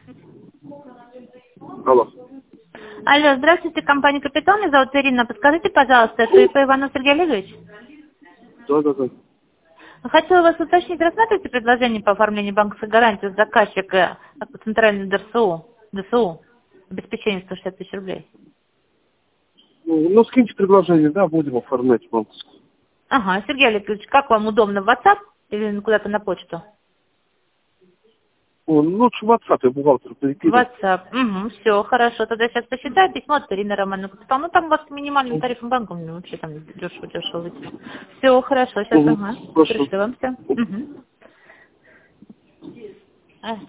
Алло. Алло, здравствуйте, компания «Капитал». Меня зовут Ирина. Подскажите, пожалуйста, это ИП Иванов Сергей Олегович? Да. Хотела вас уточнить, рассматриваете предложение по оформлению банковской гарантии с заказчика как по центральной ДСУ, обеспечение 160 тысяч рублей? Ну, скиньте предложение, да, будем оформлять банковскую. Ага, Сергей Олегович, как вам удобно, в WhatsApp или куда-то на почту? Лучше в WhatsApp, я бухгалтер перекину. WhatsApp. Угу, все, хорошо. Тогда сейчас посчитаю письмо от Ирины Романовны. Ну, там у вас минимальным тарифом банка, вообще там дешево. Все, хорошо, сейчас, ага. Хорошо. Пришлю вам все. Угу.